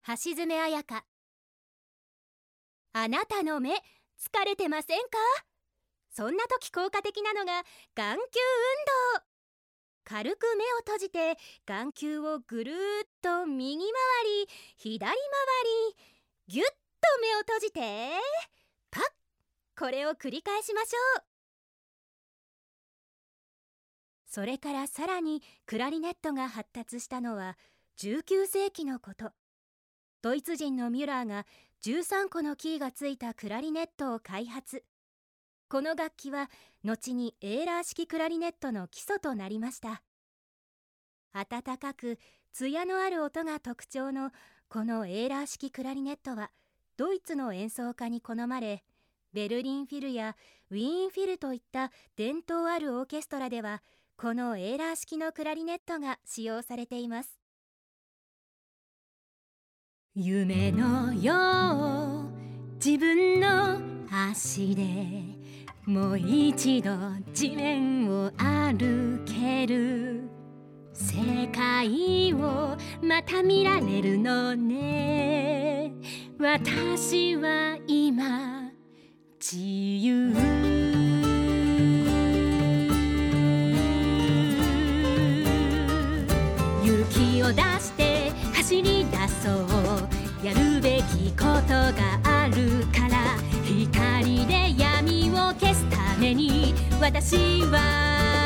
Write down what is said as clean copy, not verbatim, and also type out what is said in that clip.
橋爪彩香。あなたの目疲れてませんか？そんな時効果的なのが眼球運動。軽く目を閉じて眼球をぐるーっと右回り左回りぎゅっと目を閉じてパッ。これを繰り返しましょう。それからさらにクラリネットが発達したのは19世紀のこと。ドイツ人のミュラーが13個のキーがついたクラリネットを開発。この楽器は後にエーラー式クラリネットの基礎となりました。温かく艶のある音が特徴のこのエーラー式クラリネットはドイツの演奏家に好まれ、ベルリンフィルやウィーンフィルといった伝統あるオーケストラではこのエーラー式のクラリネットが使用されています。夢のよう自分の足でもう一度地面を歩ける、世界をまた見られるのね。私は今自由。勇気を出して走り出そう。やるべきことがあるから光で闇を消すために私は